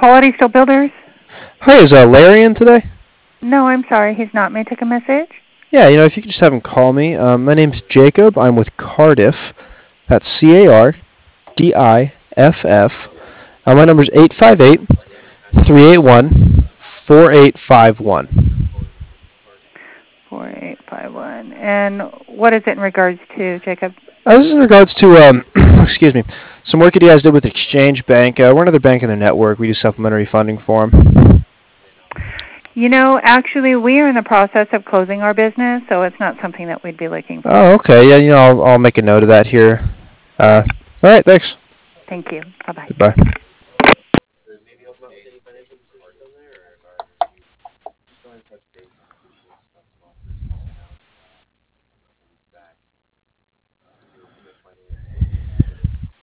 Quality Steel Builders? Hi, is Larry in today? No, I'm sorry, he's not. May I take a message? Yeah, if you could just have him call me. My name's Jacob. I'm with Cardiff. That's Cardiff. My number's 858-381-4851. 4851. And what is it in regards to, Jacob? This is in regards to, excuse me, some work that you guys did with Exchange Bank. We're another bank in their network. We do supplementary funding for them. Actually, we are in the process of closing our business, so it's not something that we'd be looking for. Oh, okay. Yeah, I'll make a note of that here. All right, thanks. Thank you. Bye-bye. Goodbye.